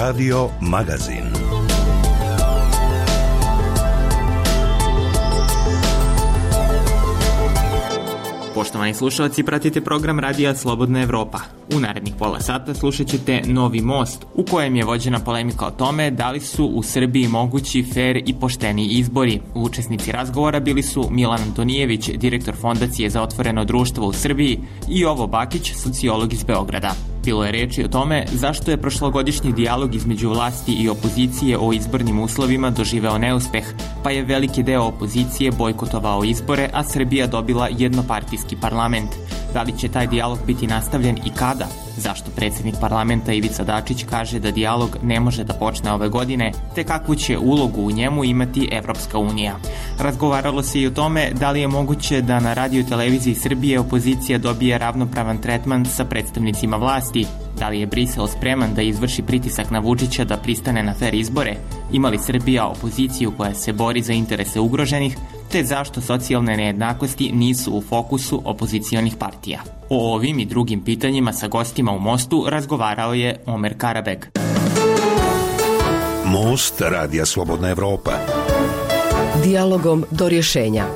Radio Magazin. Poštovani slušalci, pratite program Radija Slobodna Evropa. U narednih pola sata slušat ćete Novi most, u kojem je vođena polemika o tome da li su u Srbiji mogući fer i pošteni izbori. Učesnici razgovora bili su Milan Antonijević, direktor Fondacije za otvoreno društvo u Srbiji, i Jovo Bakić, sociolog iz Beograda. Bilo je reči o tome zašto je prošlogodišnji dijalog između vlasti i opozicije o izbornim uslovima doživeo neuspeh, pa je veliki deo opozicije bojkotovao izbore, a Srbija dobila jednopartijski parlament. Da li će taj dijalog biti nastavljen i kada? Zašto predsjednik parlamenta Ivica Dačić kaže da dijalog ne može da počne ove godine, te kakvu će ulogu u njemu imati Evropska unija? Razgovaralo se i o tome da li je moguće da na Radio-televiziji Srbije opozicija dobije ravnopravan tretman sa predstavnicima vlasti, da li je Brisel spreman da izvrši pritisak na Vučića da pristane na fer izbore, ima li Srbija opoziciju koja se bori za interese ugroženih, te zašto socijalne nejednakosti nisu u fokusu opozicionih partija. O ovim i drugim pitanjima sa gostima u Mostu razgovarao je Omer Karabeg. Most Radija Slobodna Evropa. Dijalogom do rješenja.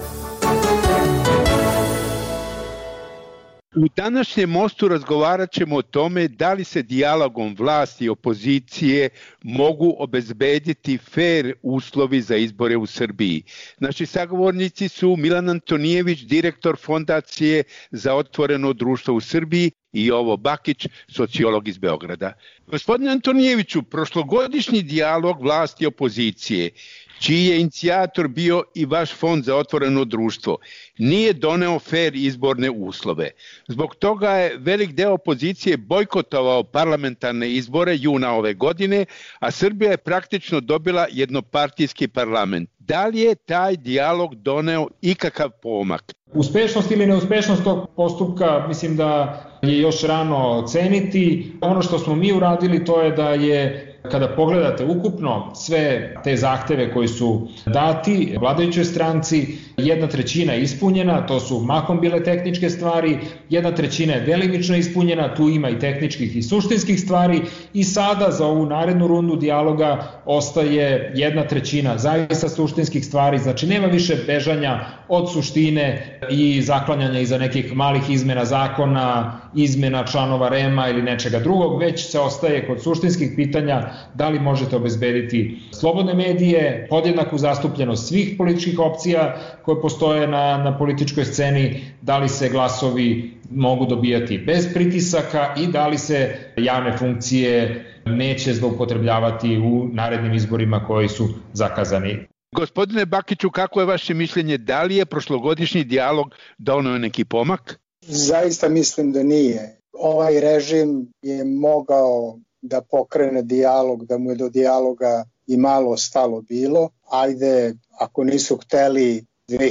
U današnjem mostu razgovarat ćemo o tome da li se dijalogom vlasti i opozicije mogu obezbediti fer uslovi za izbore u Srbiji. Naši sagovornici su Milan Antonijević, direktor Fondacije za otvoreno društvo u Srbiji, i Jovo Bakić, sociolog iz Beograda. Gospodine Antonijeviću, prošlogodišnji dijalog vlasti i opozicije, čiji je inicijator bio i vaš Fond za otvoreno društvo, nije doneo fer izborne uslove. Zbog toga je velik deo opozicije bojkotovao parlamentarne izbore juna ove godine, a Srbija je praktično dobila jednopartijski parlament. Da li je taj dijalog doneo ikakav pomak? Uspešnost ili neuspešnost tog postupka mislim da je još rano oceniti. Ono što smo mi uradili to je da je, kada pogledate ukupno sve te zahteve koji su dati vladajućoj stranci, 1/3 ispunjena, to su mahom bile tehničke stvari, 1/3 je delimično ispunjena, tu ima i tehničkih i suštinskih stvari, i sada za ovu narednu rundu dijaloga ostaje 1/3 zaista suštinskih stvari, znači nema više bežanja od suštine i zaklanjanja iza nekih malih izmena zakona, izmena članova REM-a ili nečega drugog, već se ostaje kod suštinskih pitanja da li možete obezbediti slobodne medije, podjednaku zastupljenost svih političkih opcija koje postoje na političkoj sceni, da li se glasovi mogu dobijati bez pritisaka i da li se javne funkcije neće zloupotrebljavati u narednim izborima koji su zakazani. Gospodine Bakiću, kako je vaše mišljenje, da li je prošlogodišnji dijalog doneo neki pomak? Zaista mislim da nije. Ovaj režim je mogao da pokrene dijalog, da mu je do dijaloga i malo stalo bilo. Ajde, ako nisu hteli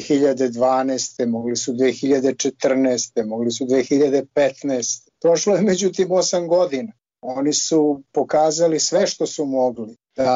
2012. mogli su 2014. mogli su 2015. Prošlo je međutim 8 godina. Oni su pokazali sve što su mogli.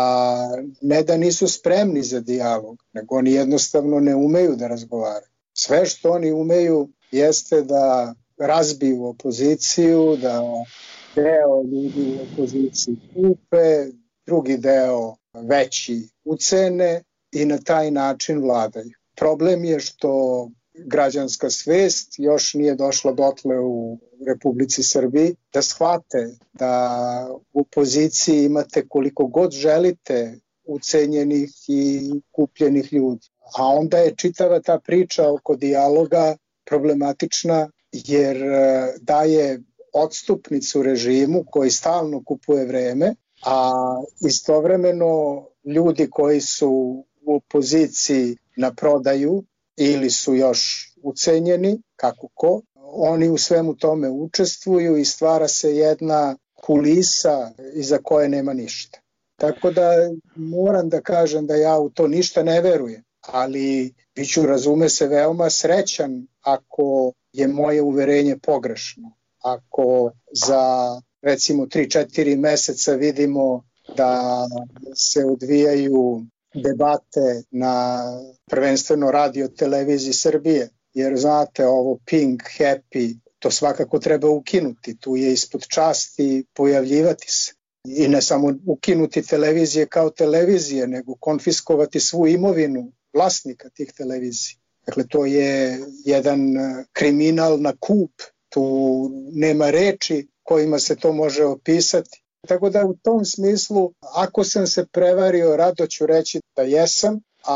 Da nisu spremni za dijalog, nego oni jednostavno ne umeju da razgovaraju. Sve što oni umeju jeste da razbiju opoziciju, da deo ljudi u opoziciji kupe, drugi deo veći ucene i na taj način vladaju. Problem je što građanska svest još nije došla dotle u Republici Srbiji da shvate da u opoziciji imate koliko god želite ucenjenih i kupljenih ljudi. A onda je čitava ta priča oko dijaloga problematična jer daje odstupnicu režimu koji stalno kupuje vreme, a istovremeno ljudi koji su u opoziciji na prodaju ili su još ucenjeni, kako ko, oni u svemu tome učestvuju i stvara se jedna kulisa iza koje nema ništa. Tako da moram da kažem da ja u to ništa ne verujem, ali biću, razume se, veoma srećan ako je moje uverenje pogrešno. Ako za recimo 3-4 meseca vidimo da se odvijaju debate na prvenstveno Radio-televiziji Srbije, jer znate ovo Pink, Happy, to svakako treba ukinuti, tu je ispod časti pojavljivati se. i ne samo ukinuti televizije kao televizije, nego konfiskovati svu imovinu vlasnika tih televizija. Dakle, to je jedan kriminal na kup, tu nema reči kojima se to može opisati. Tako da u tom smislu, ako sam se prevario, rado ću reći da jesam,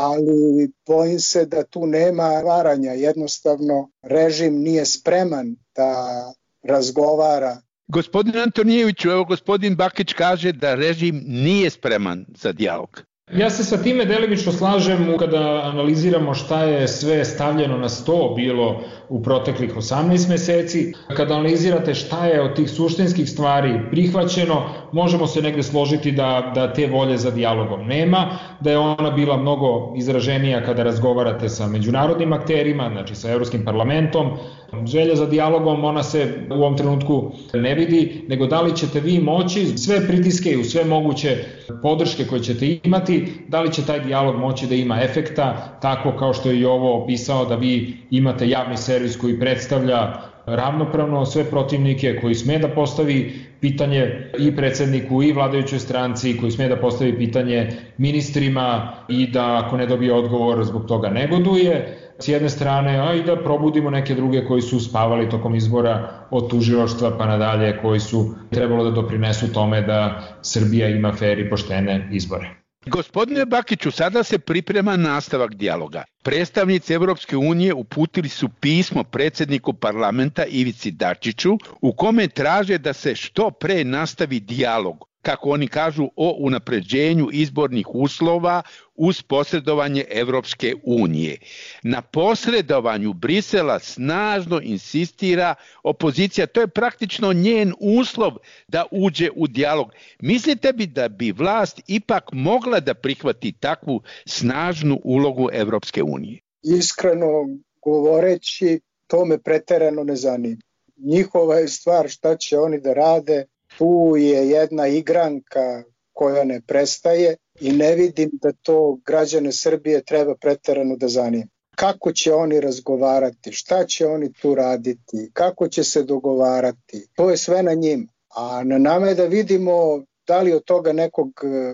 ali bojim se da tu nema varanja. Jednostavno, režim nije spreman da razgovara. Gospodin Antonijeviću, evo gospodin Bakić kaže da režim nije spreman za dijalog. Ja se sa time delimično slažem kada analiziramo šta je sve stavljeno na sto bilo u proteklih 18 meseci. Kada analizirate šta je od tih suštinskih stvari prihvaćeno, možemo se negde složiti da te volje za dijalogom nema, da je ona bila mnogo izraženija kada razgovarate sa međunarodnim akterima, znači sa Evropskim parlamentom. Želja za dijalogom, ona se u ovom trenutku ne vidi, nego da li ćete vi moći sve pritiske i sve moguće podrške koje ćete imati, da li će taj dijalog moći da ima efekta, tako kao što je i ovo opisao, da vi imate javni servis koji predstavlja ravnopravno sve protivnike, koji sme da postavi pitanje i predsedniku i vladajućoj stranci, koji sme da postavi pitanje ministrima i da ako ne dobije odgovor zbog toga negoduje s jedne strane, a i da probudimo neke druge koji su spavali tokom izbora od tužilaštva pa nadalje, koji su trebalo da doprinesu tome da Srbija ima fer i poštene izbore. Gospodine Bakiću, sada se priprema nastavak dijaloga. Predstavnici Evropske unije uputili su pismo predsjedniku parlamenta Ivici Dačiću u kome traže da se što pre nastavi dijalog, kako oni kažu, o unapređenju izbornih uslova uz posredovanje Evropske unije. Na posredovanju Brisela snažno insistira opozicija, to je praktično njen uslov da uđe u dijalog. Mislite bi da bi vlast ipak mogla da prihvati takvu snažnu ulogu Evropske unije? Iskreno govoreći, to me preterano ne zanima. Njihova je stvar šta će oni da rade. Tu je jedna igranka koja ne prestaje i ne vidim da to građane Srbije treba preterano da zanima. Kako će oni razgovarati, šta će oni tu raditi, kako će se dogovarati, to je sve na njima. A na nama je da vidimo da li od toga nekog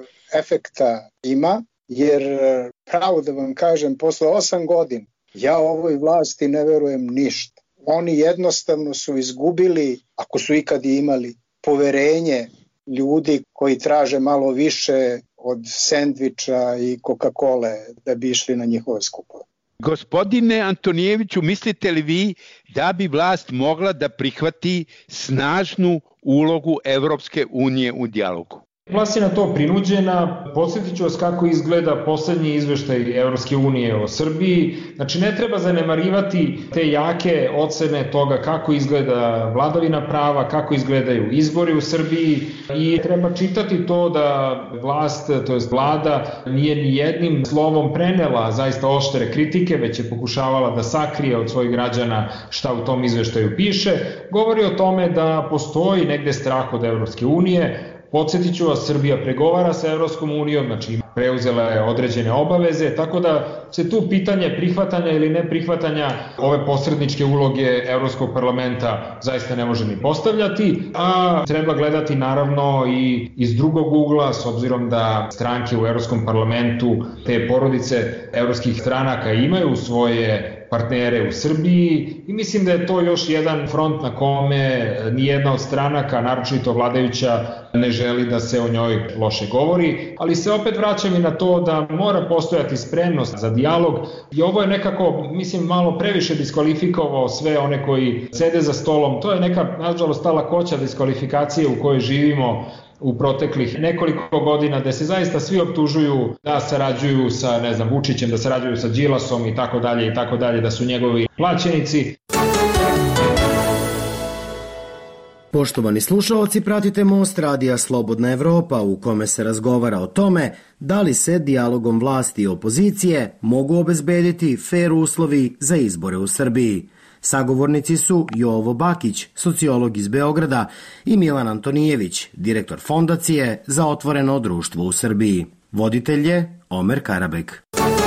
efekta ima, jer pravo da vam kažem, posle 8 godina ja ovoj vlasti ne verujem ništa. Oni jednostavno su izgubili, ako su ikad imali, poverenje ljudi koji traže malo više od sendviča i Coca-Cole da bi išli na njihove skupove. Gospodine Antonijeviću, mislite li vi da bi vlast mogla da prihvati snažnu ulogu Evropske unije u dijalogu? Vlast je na to prinuđena. Podsjetit ću vas kako izgleda poslednji izveštaj Evropske unije o Srbiji. Znači, ne treba zanemarivati te jake ocene toga kako izgleda vladavina prava, kako izgledaju izbori u Srbiji i treba čitati to da vlast, to jest vlada, nije ni jednim slovom prenela zaista oštre kritike, već je pokušavala da sakrije od svojih građana šta u tom izveštaju piše. Govori o tome da postoji negde strah od Evropske unije. Podsjetit ću vas, Srbija pregovara sa Evropskom unijom, znači preuzela je određene obaveze, tako da se tu pitanje prihvatanja ili neprihvatanja ove posredničke uloge Evropskog parlamenta zaista ne može ni postavljati, a treba gledati naravno i iz drugog ugla, s obzirom da stranke u Evropskom parlamentu, te porodice evropskih stranaka imaju svoje partnere u Srbiji i mislim da je to još jedan front na kome nijedna od stranaka, naročito vladajuća, ne želi da se o njoj loše govori, ali se opet vraćam i na to da mora postojati spremnost za dijalog i ovo je nekako, mislim, malo previše diskvalifikovao sve one koji sede za stolom. To je neka, nažalost, ta lakoća diskvalifikacije u kojoj živimo u proteklih nekoliko godina, da se zaista svi optužuju da sarađuju sa, ne znam, Vučićem, da sarađuju sa Đilasom i tako dalje, da su njegovi plaćenici. Poštovani slušalci, pratite Most radija Slobodna Evropa u kome se razgovara o tome da li se dijalogom vlasti i opozicije mogu obezbediti fer uslovi za izbore u Srbiji. Sagovornici su Jovo Bakić, sociolog iz Beograda, i Milan Antonijević, direktor Fondacije za otvoreno društvo u Srbiji. Voditelj je Omer Karabek.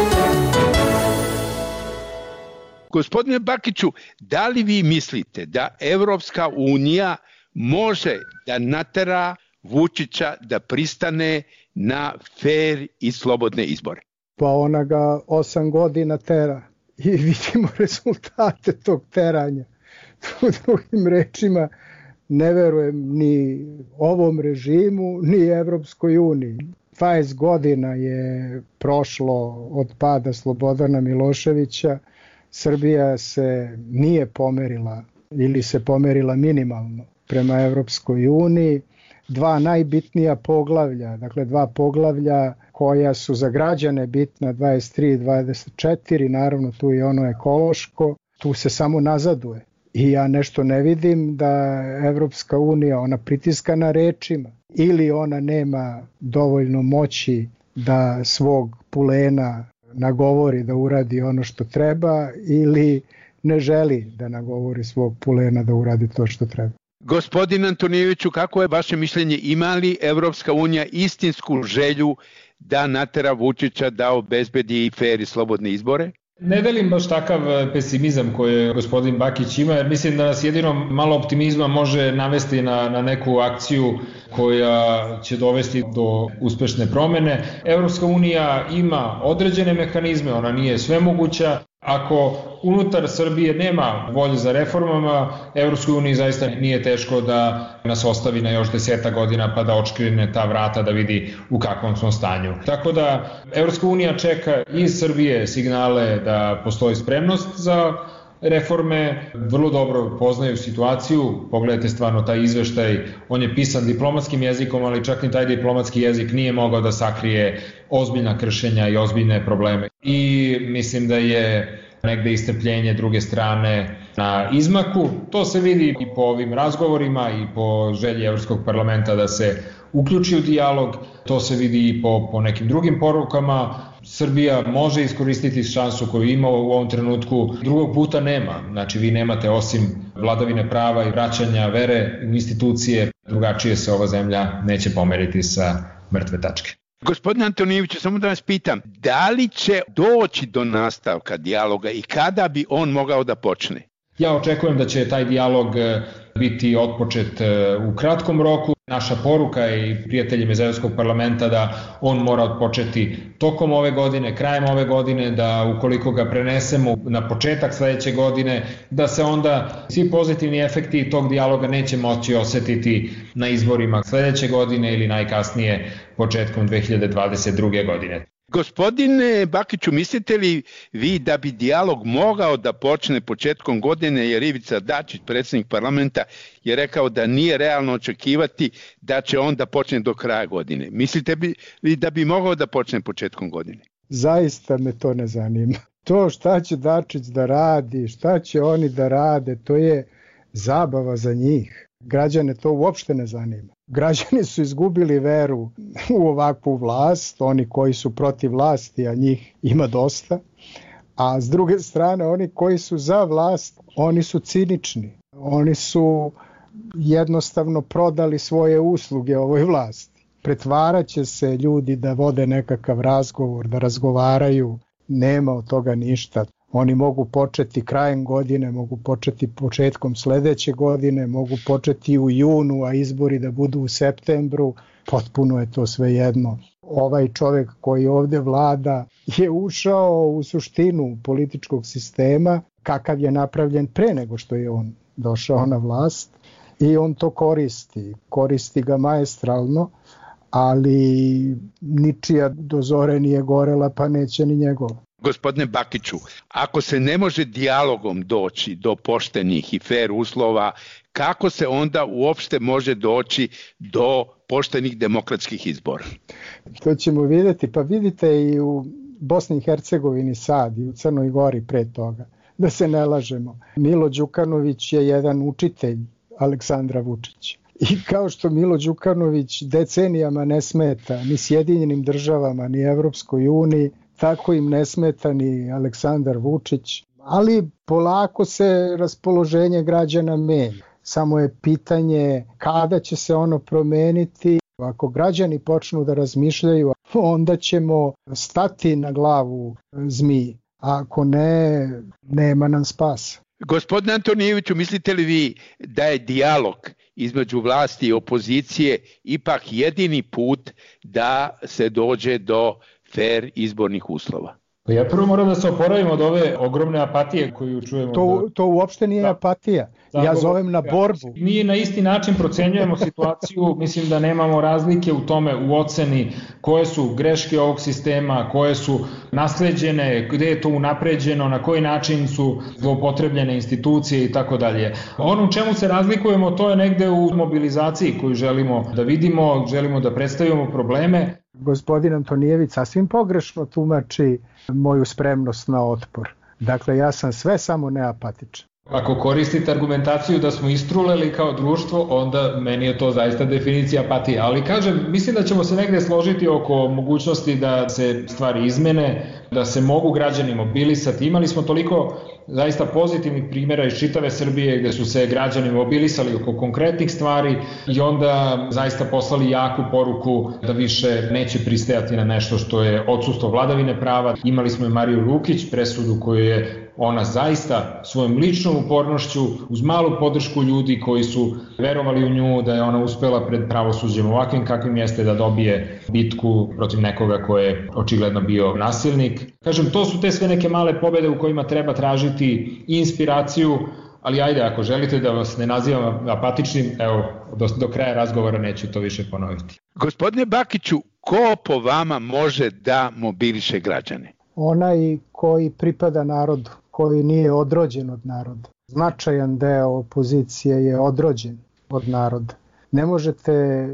Gospodine Bakiću, da li vi mislite da Evropska unija može da natera Vučića da pristane na fer i slobodne izbore? Pa ona ga 8 godina tera i vidimo rezultate tog teranja. U drugim rečima, ne verujem ni ovom režimu, ni Evropskoj uniji. 20 godina je prošlo od pada Slobodana Miloševića. Srbija se nije pomerila ili se pomerila minimalno prema Evropskoj uniji. 2 najbitnija poglavlja, dakle 2 poglavlja koja su za građane bitna, 23 i 24, naravno tu je ono ekološko, tu se samo nazaduje. I ja nešto ne vidim da Evropska unija, ona pritiska na rečima ili ona nema dovoljno moći da svog pulena nagovori da uradi ono što treba ili ne želi da nagovori svog pulena da uradi to što treba. Gospodin Antonijeviću, kako je vaše mišljenje, ima li Evropska unija istinsku želju da natera Vučića da obezbedi fer i slobodne izbore? Ne delim baš takav pesimizam koji gospodin Bakić ima, jer mislim da nas jedino malo optimizma može navesti na neku akciju koja će dovesti do uspešne promene. Evropska unija ima određene mehanizme, ona nije svemoguća. Ako unutar Srbije nema volje za reformama, Evropskoj uniji zaista nije teško da nas ostavi na još 10 godina pa da očkrine ta vrata da vidi u kakvom smo stanju. Tako da Evropska unija čeka iz Srbije signale da postoji spremnost za reforme, vrlo dobro poznaju situaciju, pogledajte stvarno taj izveštaj, on je pisan diplomatskim jezikom, ali čak ni taj diplomatski jezik nije mogao da sakrije ozbiljna kršenja i ozbiljne probleme. I mislim da je negde istrpljenje druge strane na izmaku. To se vidi i po ovim razgovorima i po želji Evropskog parlamenta da se uključi u dijalog, to se vidi i po nekim drugim porukama. Srbija može iskoristiti šansu koju ima u ovom trenutku, drugog puta nema. Znači vi nemate osim vladavine prava i vraćanja vere u institucije, drugačije se ova zemlja neće pomeriti sa mrtve tačke. Gospodine Antonijeviću, samo da vas pitam, da li će doći do nastavka dijaloga i kada bi on mogao da počne? Ja očekujem da će taj dijalog biti otpočet u kratkom roku. Naša poruka je i prijateljima iz Evropskog parlamenta da on mora otpočeti tokom ove godine, krajem ove godine, da ukoliko ga prenesemo na početak sledeće godine, da se onda svi pozitivni efekti tog dijaloga neće moći osetiti na izborima sledeće godine ili najkasnije početkom 2022. godine. Gospodine Bakiću, mislite li vi da bi dijalog mogao da počne početkom godine, jer Ivica Dačić, predsjednik parlamenta, je rekao da nije realno očekivati da će on da počne do kraja godine. Mislite li da bi mogao da počne početkom godine? Zaista me to ne zanima. To šta će Dačić da radi, šta će oni da rade, to je zabava za njih. Građane to uopšte ne zanima. Građani su izgubili veru u ovakvu vlast, oni koji su protiv vlasti, a njih ima dosta, a s druge strane oni koji su za vlast, oni su cinični, oni su jednostavno prodali svoje usluge ovoj vlasti. Pretvarat će se ljudi da vode nekakav razgovor, da razgovaraju, nema od toga ništa. Oni mogu početi krajem godine, mogu početi početkom sledeće godine, mogu početi u junu, a izbori da budu u septembru. Potpuno je to sve jedno. Ovaj čovek koji ovde vlada je ušao u suštinu političkog sistema kakav je napravljen pre nego što je on došao na vlast i on to koristi. Koristi ga maestralno, ali ničija do zore nije gorela pa neće ni njegova. Gospodine Bakiću, ako se ne može dijalogom doći do poštenih i fer uslova, kako se onda uopšte može doći do poštenih demokratskih izbora? To ćemo vidjeti, pa vidite i u Bosni i Hercegovini sad i u Crnoj Gori pre toga. Da se ne lažemo, Milo Đukanović je jedan učitelj Aleksandra Vučića. I kao što Milo Đukanović decenijama ne smeta ni Sjedinjenim državama, ni Evropskoj uniji, tako im ne smeta ni Aleksandar Vučić, ali polako se raspoloženje građana menja. Samo je pitanje kada će se ono promeniti. Ako građani počnu da razmišljaju, onda ćemo stati na glavu zmiji. Ako ne, nema nam spasa. Gospodine Antonijeviću, mislite li vi da je dijalog između vlasti i opozicije ipak jedini put da se dođe do fer izbornih uslova? Ja prvo moram da se oporavim od ove ogromne apatije koju čujemo. To uopšte nije apatija. Ja zovem na borbu. Mi na isti način procenjujemo situaciju, mislim da nemamo razlike u tome, u oceni koje su greške ovog sistema, koje su nasleđene, gde je to unapređeno, na koji način su zloupotrebljene institucije i tako dalje. Ono u čemu se razlikujemo, to je negde u mobilizaciji koju želimo da vidimo, želimo da predstavimo probleme. Gospodin Antonijević sasvim pogrešno tumači moju spremnost na otpor. Dakle, ja sam sve samo neapatičan. Ako koristite argumentaciju da smo istruleli kao društvo, onda meni je to zaista definicija apatije. Ali kažem, mislim da ćemo se negde složiti oko mogućnosti da se stvari izmene, da se mogu građani mobilisati. Imali smo toliko zaista pozitivnih primjera iz čitave Srbije gde su se građani mobilisali oko konkretnih stvari i onda zaista poslali jaku poruku da više neće pristajati na nešto što je odsustvo vladavine prava. Imali smo i Mariju Lukić, presudu koju je ona zaista svojom ličnom upornošću, uz malu podršku ljudi koji su verovali u nju, da je ona uspela pred pravosuđem ovakvim kakvim jeste da dobije bitku protiv nekoga ko je očigledno bio nasilnik. Kažem, to su te sve neke male pobede u kojima treba tražiti inspiraciju, ali ajde, ako želite da vas ne nazivam apatičnim, evo, do kraja razgovora neću to više ponoviti. Gospodine Bakiću, ko po vama može da mobiliše građane? Onaj koji pripada narodu, koji nije odrođen od naroda. Značajan deo opozicije je odrođen od naroda. Ne možete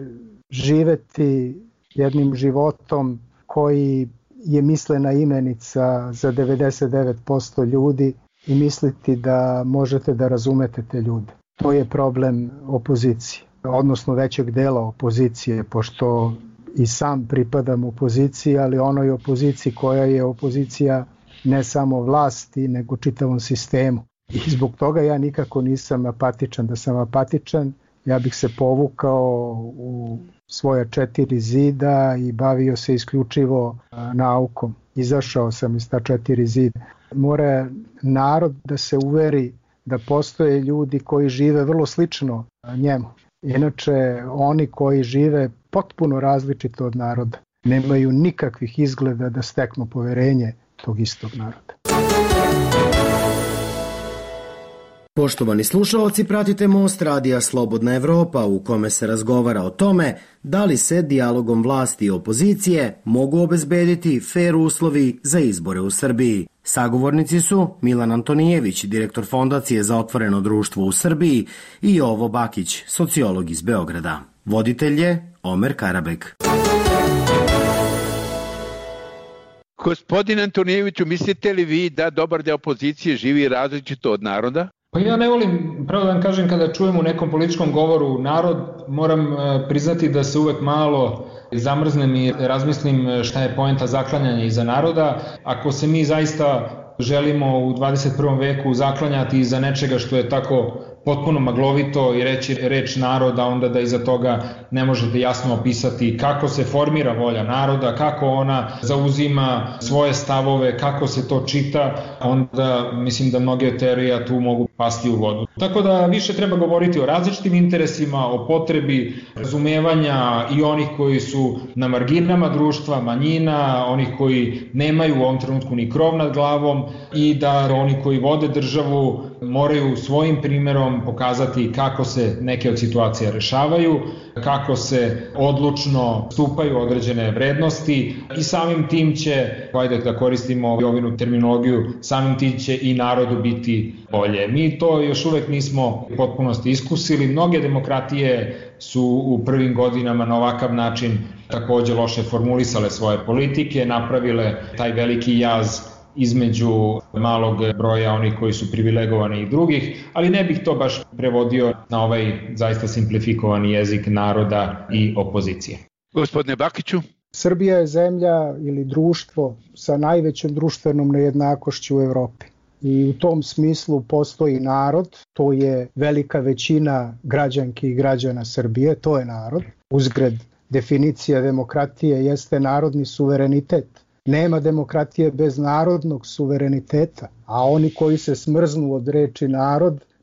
živeti jednim životom koji je mislena imenica za 99% ljudi i misliti da možete da razumete te ljude. To je problem opozicije, odnosno većeg dela opozicije, pošto i sam pripadam opoziciji, ali onoj opoziciji koja je opozicija ne samo vlasti, nego čitavom sistemu. I zbog toga ja nikako nisam apatičan. Da sam apatičan, ja bih se povukao u svoja 4 zida i bavio se isključivo naukom. Izašao sam iz ta 4 zida. Mora narod da se uveri da postoje ljudi koji žive vrlo slično njemu. Inače, oni koji žive potpuno različito od naroda nemaju nikakvih izgleda da steknu poverenje tog istog naroda. Poštovani slušaoci, pratite Most radija Slobodna Evropa u kome se razgovara o tome da li se dijalogom vlasti i opozicije mogu obezbediti fer uslovi za izbore u Srbiji. Sagovornici su Milan Antonijević, direktor Fondacije za otvoreno društvo u Srbiji, i Jovo Bakić, sociolog iz Beograda. Voditelj je Omer Karabek. Gospodin Antonijeviću, mislite li vi da dobar deo opozicije živi različito od naroda? Pa ja ne volim, pravo da vam kažem, kada čujem u nekom političkom govoru narod, moram priznati da se uvek malo zamrznem i razmislim šta je poenta zaklanjanja iza naroda. Ako se mi zaista želimo u 21. veku zaklanjati iza nečega što je tako potpuno maglovito i reći reč naroda, onda da iza toga ne možete jasno opisati kako se formira volja naroda, kako ona zauzima svoje stavove, kako se to čita, onda mislim da mnoge teorije tu mogu pasti u vodu. Tako da više treba govoriti o različitim interesima, o potrebi razumevanja i onih koji su na marginama društva, manjina, onih koji nemaju u ovom trenutku ni krov nad glavom, i da oni koji vode državu moraju svojim primjerom pokazati kako se neke od situacija rešavaju, kako se odlučno stupaju određene vrednosti i samim tim će, ajde da koristimo ovinu terminologiju, samim tim će i narodu biti bolje. Mi to još uvek nismo u potpunosti iskusili. Mnoge demokratije su u prvim godinama na ovakav način takođe loše formulisale svoje politike, napravile taj veliki jaz između malog broja onih koji su privilegovani i drugih, ali ne bih to baš prevodio na ovaj zaista simplifikovani jezik naroda i opozicije. Gospodine Bakiću? Srbija je zemlja ili društvo sa najvećom društvenom nejednakošću u Evropi. I u tom smislu postoji narod, to je velika većina građanki i građana Srbije, to je narod. Uzgred, definicija demokratije jeste narodni suverenitet. Nema demokratije bez narodnog suvereniteta, a oni koji se smrznu od reči narod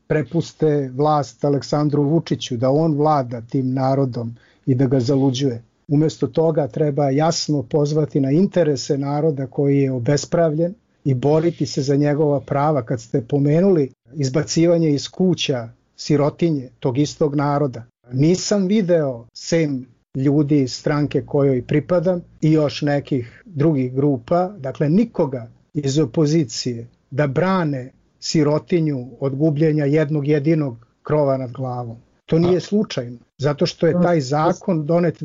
prepuste vlast Aleksandru Vučiću, da on vlada tim narodom i da ga zaluđuje. Umesto toga treba jasno pozvati na interese naroda koji je obespravljen i boriti se za njegova prava. Kad ste pomenuli izbacivanje iz kuća sirotinje tog istog naroda, nisam video sem ljudi iz stranke kojoj pripadam i još nekih drugih grupa, dakle nikoga iz opozicije da brane sirotinju od gubljenja jednog jedinog krova nad glavom. To nije slučajno, zato što je taj zakon donet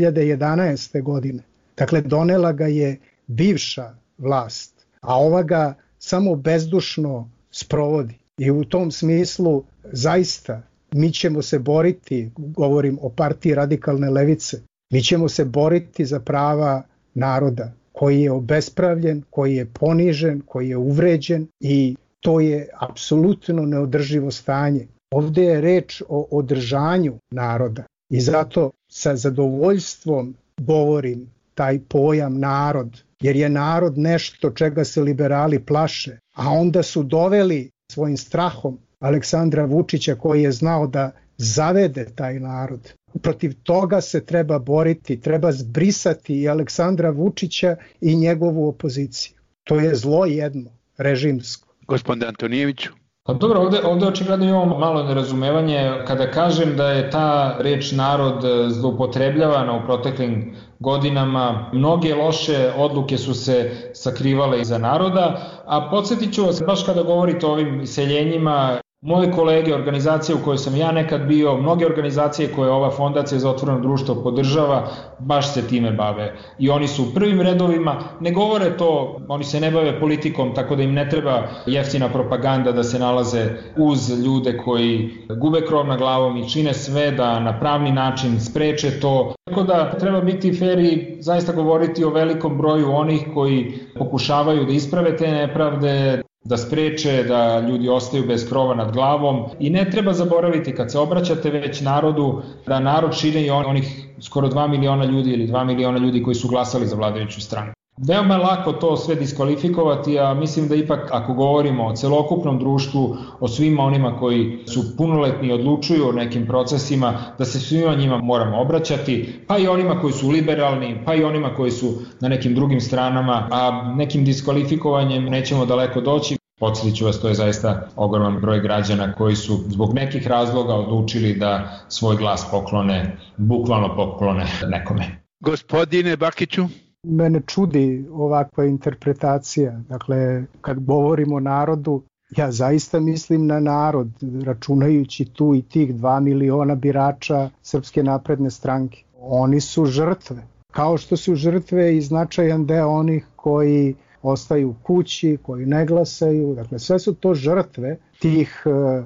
2011. godine. Dakle, donela ga je bivša vlast, a ova ga samo bezdušno sprovodi. I u tom smislu zaista mi ćemo se boriti, govorim o partiji radikalne levice, mi ćemo se boriti za prava naroda koji je obespravljen, koji je ponižen, koji je uvređen i to je apsolutno neodrživo stanje. Ovdje je reč o održanju naroda i zato sa zadovoljstvom govorim taj pojam narod, jer je narod nešto čega se liberali plaše, a onda su doveli svojim strahom Aleksandra Vučića koji je znao da zavede taj narod. Protiv toga se treba boriti, treba zbrisati i Aleksandra Vučića i njegovu opoziciju. To je zlo jedno, režimsko. Gospodin Antonijeviću. Pa dobro, ovdje očigledno imamo malo nerazumevanje kada kažem da je ta reč narod zloupotrebljavana u proteklim godinama. Mnoge loše odluke su se sakrivale iza naroda, a podsjetit ću vas, baš kada govorite o ovim iseljenjima, moje kolege, organizacije u kojoj sam ja nekad bio, mnoge organizacije koje ova Fondacija za otvoreno društvo podržava, baš se time bave. I oni su u prvim redovima, ne govore to, oni se ne bave politikom, tako da im ne treba jeftina propaganda da se nalaze uz ljude koji gube krov nad glavom i čine sve da na pravni način spreče to. Tako da treba biti fer i zaista govoriti o velikom broju onih koji pokušavaju da isprave te nepravde, da spreče da ljudi ostaju bez krova nad glavom i ne treba zaboraviti kad se obraćate već narodu da narod čine i onih skoro 2 miliona ljudi ili 2 miliona ljudi koji su glasali za vladajuću stranu. Veoma je lako to sve diskvalifikovati, a mislim da ipak ako govorimo o celokupnom društvu, o svima onima koji su punoletni i odlučuju o nekim procesima, da se svima njima moramo obraćati, pa i onima koji su liberalni, pa i onima koji su na nekim drugim stranama, a nekim diskvalifikovanjem nećemo daleko doći. Podsjetit ću vas, to je zaista ogroman broj građana koji su zbog nekih razloga odlučili da svoj glas poklone, bukvalno poklone nekome. Gospodine Bakiću. Mene čudi ovakva interpretacija. Dakle, kad govorimo o narodu, ja zaista mislim na narod, računajući tu i tih 2 miliona birača Srpske napredne stranke. Oni su žrtve. Kao što su žrtve i značajan deo onih koji ostaju kući, koji ne glasaju. Dakle, sve su to žrtve tih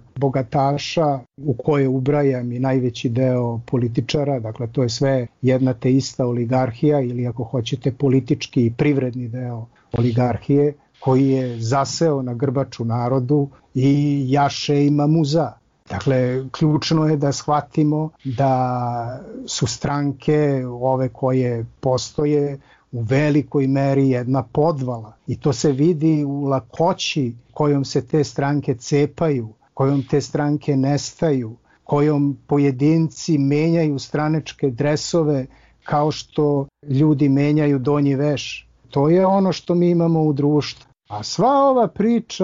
bogataša u koje ubrajam i najveći deo političara. Dakle, to je sve jedna te ista oligarhija ili ako hoćete politički i privredni deo oligarhije koji je zaseo na grbaču narodu i jaše i mamuza. Dakle, ključno je da shvatimo da su stranke ove koje postoje u velikoj meri jedna podvala i to se vidi u lakoći kojom se te stranke cepaju, kojom te stranke nestaju, kojom pojedinci menjaju stranačke dresove kao što ljudi menjaju donji veš. To je ono što mi imamo u društvu. A sva ova priča,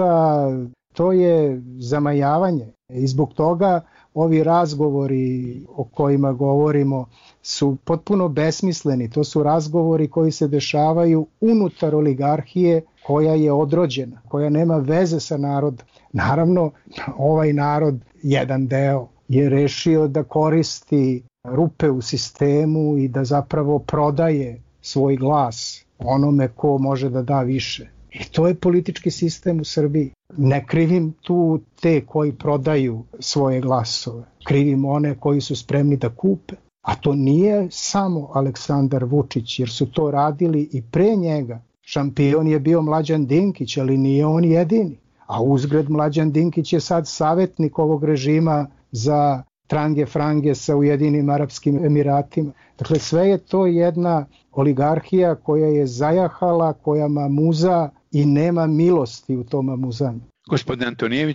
to je zamajavanje i zbog toga ovi razgovori o kojima govorimo su potpuno besmisleni. To su razgovori koji se dešavaju unutar oligarhije koja je odrođena, koja nema veze sa narodom. Naravno, ovaj narod, jedan deo, je rešio da koristi rupe u sistemu i da zapravo prodaje svoj glas onome ko može da da više. I to je politički sistem u Srbiji. Ne krivim tu te koji prodaju svoje glasove. Krivim one koji su spremni da kupe. A to nije samo Aleksandar Vučić, jer su to radili i pre njega. Šampion je bio Mlađan Dinkić, ali nije on jedini. A uzgred Mlađan Dinkić je sad savjetnik ovog režima za trange frange sa Ujedinim Arapskim Emiratima. Dakle, sve je to jedna oligarhija koja je zajahala, koja mamuza i nema milosti u tom mamuzanju. Gospodin Antonijeviću.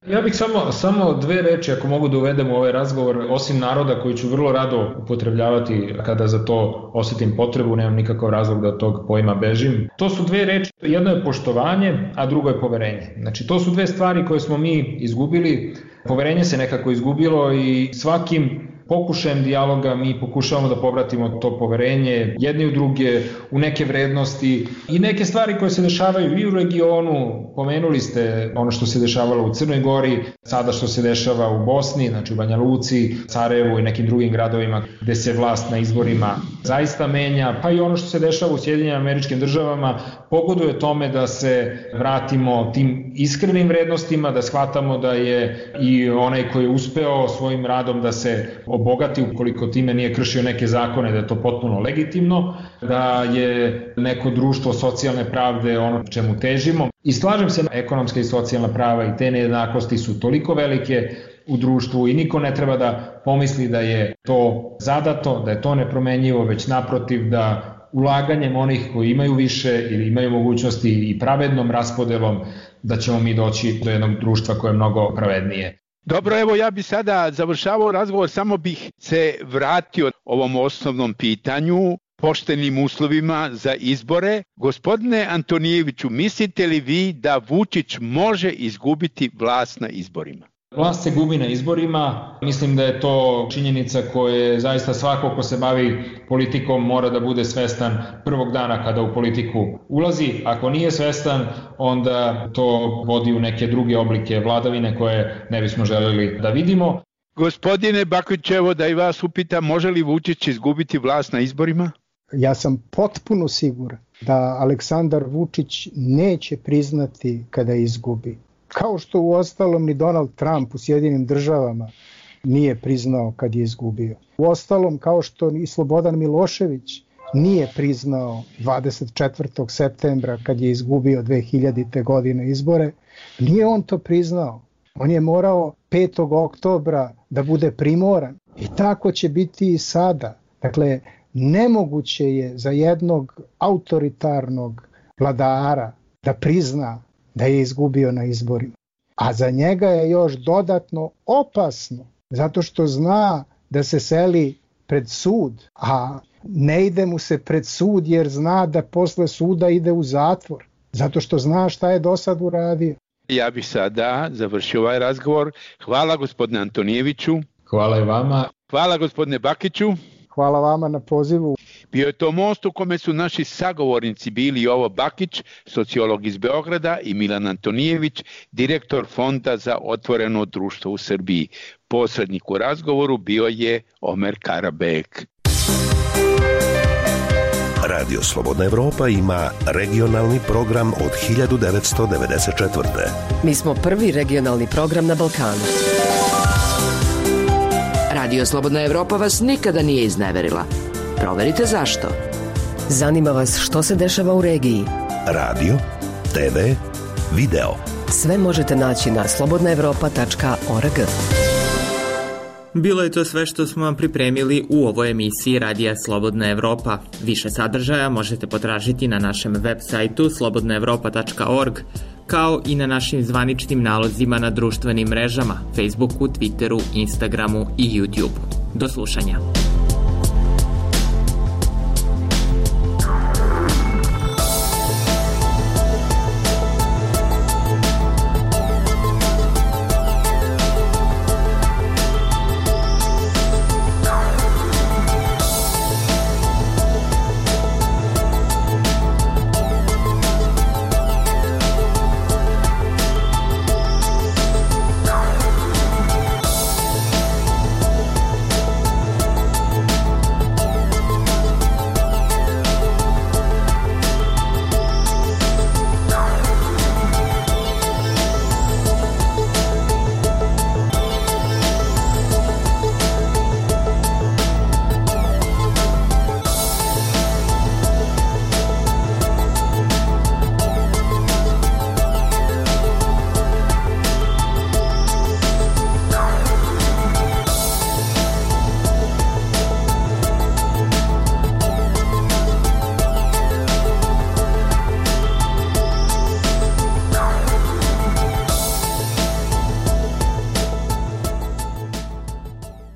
Ja bih samo dve reči, ako mogu da uvedem u ovaj razgovor, osim naroda koji ću vrlo rado upotrebljavati kada za to osetim potrebu, nemam nikakav razlog da od tog pojma bežim. To su dve reči, jedno je poštovanje, a drugo je poverenje. Znači, to su dve stvari koje smo mi izgubili. Poverenje se nekako izgubilo i svakim pokušajem dijaloga mi pokušavamo da povratimo to poverenje jedni u druge, u neke vrednosti i neke stvari koje se dešavaju i u regionu. Pomenuli ste ono što se dešavalo u Crnoj Gori, sada što se dešava u Bosni, znači u Banja Luci, Sarajevu i nekim drugim gradovima gde se vlast na izborima zaista menja, pa i ono što se dešava u Sjedinjenim Američkim Državama pogoduje tome da se vratimo tim iskrenim vrednostima, da shvatamo da je i onaj koji je uspeo svojim radom da se obogati ukoliko time nije kršio neke zakone, da je to potpuno legitimno, da je neko društvo socijalne pravde ono čemu težimo. I slažem se, ekonomska i socijalna prava i te nejednakosti su toliko velike u društvu i niko ne treba da pomisli da je to zadato, da je to nepromenjivo, već naprotiv da ulaganjem onih koji imaju više ili imaju mogućnosti i pravednom raspodelom da ćemo mi doći do jednog društva koje je mnogo pravednije. Dobro, evo ja bih sada završavao razgovor, samo bih se vratio ovom osnovnom pitanju, poštenim uslovima za izbore. Gospodine Antonijeviću, mislite li vi da Vučić može izgubiti vlast na izborima? Vlast se gubi na izborima, mislim da je to činjenica koje zaista svako ko se bavi politikom mora da bude svestan prvog dana kada u politiku ulazi. Ako nije svestan, onda to vodi u neke druge oblike vladavine koje ne bismo želeli da vidimo. Gospodine Bakić, evo da i vas upitam, može li Vučić izgubiti vlast na izborima? Ja sam potpuno siguran da Aleksandar Vučić neće priznati kada izgubi. Kao što u ostalom ni Donald Trump u Sjedinim Državama nije priznao kad je izgubio. U ostalom, kao što i Slobodan Milošević nije priznao 24. septembra kad je izgubio 2000. godine izbore, nije on to priznao. On je morao 5. oktobra da bude primoran. I tako će biti i sada. Dakle, nemoguće je za jednog autoritarnog vladara da prizna da je izgubio na izborima. A za njega je još dodatno opasno, zato što zna da se seli pred sud, a ne ide mu se pred sud jer zna da posle suda ide u zatvor, zato što zna šta je do sad uradio. Ja bih sada završio ovaj razgovor. Hvala gospodine Antonijeviću. Hvala i vama. Hvala gospodine Bakiću. Hvala vama na pozivu. Bio je to most u kome su naši sagovornici bili Jovo Bakić, sociolog iz Beograda, i Milan Antonijević, direktor Fonda za otvoreno društvo u Srbiji. Posrednik u razgovoru bio je Omer Karabek. Radio Slobodna Evropa ima regionalni program od 1994. Mi smo prvi regionalni program na Balkanu. Radio Slobodna Evropa vas nikada nije izneverila. Proverite zašto. Zanima vas što se dešava u regiji. Radio, TV, video. Sve možete naći na slobodnaevropa.org. Bilo je to sve što smo vam pripremili u ovoj emisiji Radija Slobodna Evropa. Više sadržaja možete potražiti na našem web sajtu slobodnaevropa.org, kao i na našim zvaničnim nalozima na društvenim mrežama, Facebooku, Twitteru, Instagramu i YouTubeu. Do slušanja.